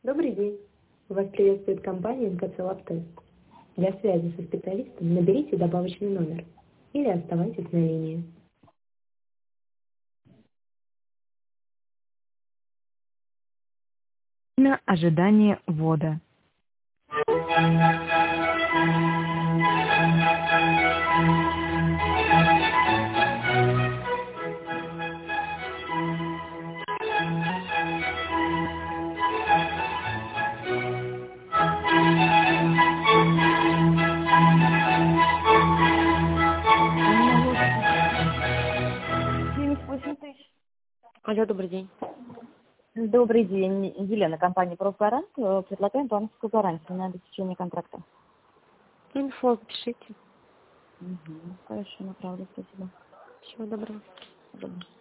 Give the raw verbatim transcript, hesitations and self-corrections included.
Добрый день. Вас приветствует компания эн ка цэ Лабтест. Для связи со специалистом наберите добавочный номер или оставайтесь на линии. На ожидание ввода. семьдесят восемь тысяч. Алло, добрый день. Добрый день, Елена, компания «Профгарант». Э, Предлагаем банковскую гарантию на обеспечение контракта. Инфо пишите. Угу. Хорошо, направлю, спасибо. Всего доброго. Доброго.